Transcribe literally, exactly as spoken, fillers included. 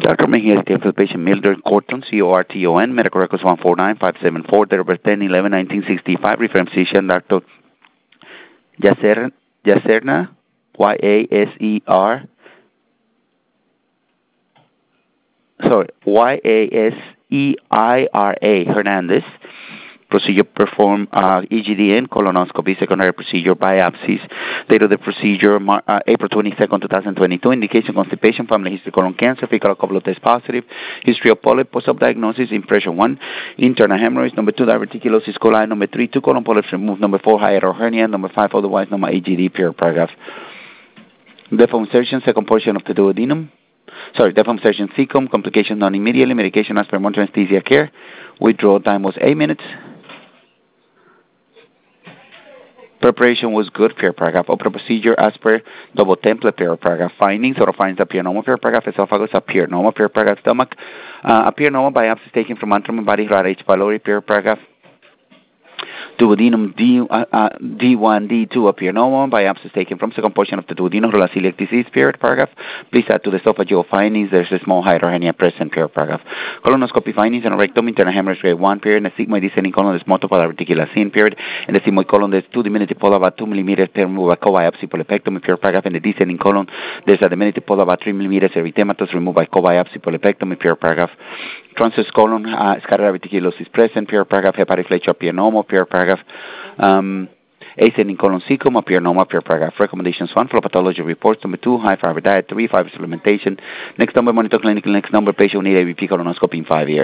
Doctor Mejia, for the patient Mildred Corton, C O R T O N, medical records one four nine five seven four, date of birth ten eleven nineteen sixty-five, reference physician Doctor Yacer, Yacerna, Y A S E R, sorry, Y A S E I R A, Hernandez. Procedure performed uh, E G D N, colonoscopy, secondary procedure, biopsies. Date of the procedure, Mar- uh, April twenty-second, twenty twenty-two. Indication, constipation, family history, colon cancer, fecal couple of tests positive. History of polyp, post-op diagnosis, impression one. Internal hemorrhoids. Number two, diverticulosis coli. Number three, two colon polyps removed. Number four, hiatal hernia. Number five, otherwise normal E G D, pure paragraph. Deform insertion, second portion of the duodenum. Sorry, deform insertion, cecum. Complications non immediately. Medication as per monitoring anesthesia care. Withdrawal time was eight minutes. Preparation was good, fair paragraph. Open procedure as per double template, fair paragraph. Findings, or findings appear normal, fair paragraph. Esophagus appear normal, fair paragraph. Stomach uh, appear normal. Biopsy taken from antrum and body, right H. pylori, fair paragraph. Duodenum D, uh, uh, D one, D two appear normal. Biopsies taken from second portion of the duodenum, celiac disease, period, paragraph. Please add to the esophageal findings. There's a small hydrohenia present, period, paragraph. Colonoscopy findings and rectum, internal hemorrhage grade one, period. And the sigmoid descending colon, there's multiple reticulocene, period. And the sigmoid colon, there's two diminutive pola about two millimeters per removed by co-biopsy polypectomy, period, paragraph. And the descending colon, there's a diminutive pola about three millimeters erythematous removed by co-biopsy polypectomy, period, paragraph. Transverse colon, uh, scatter reticulosis present, period, paragraph. Hepatic flexure appear normal, period, paragraph. Um, ascending colon cecum appear normal, period, paragraph. Recommendations one, flow pathology reports. Number two, high fiber diet. Three, fiber supplementation. Next number, monitor clinical. Next number, patient will need A B P colonoscopy in five years.